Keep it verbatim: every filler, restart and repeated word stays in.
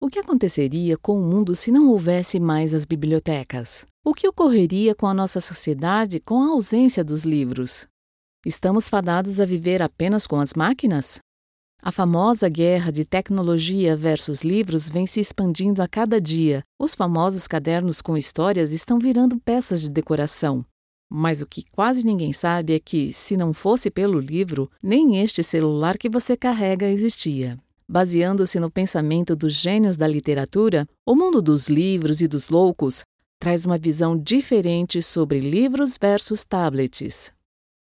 O que aconteceria com o mundo se não houvesse mais as bibliotecas? O que ocorreria com a nossa sociedade com a ausência dos livros? Estamos fadados a viver apenas com as máquinas? A famosa guerra de tecnologia versus livros vem se expandindo a cada dia. Os famosos cadernos com histórias estão virando peças de decoração. Mas o que quase ninguém sabe é que, se não fosse pelo livro, nem este celular que você carrega existia. Baseando-se no pensamento dos gênios da literatura, o mundo dos livros e dos loucos traz uma visão diferente sobre livros versus tablets.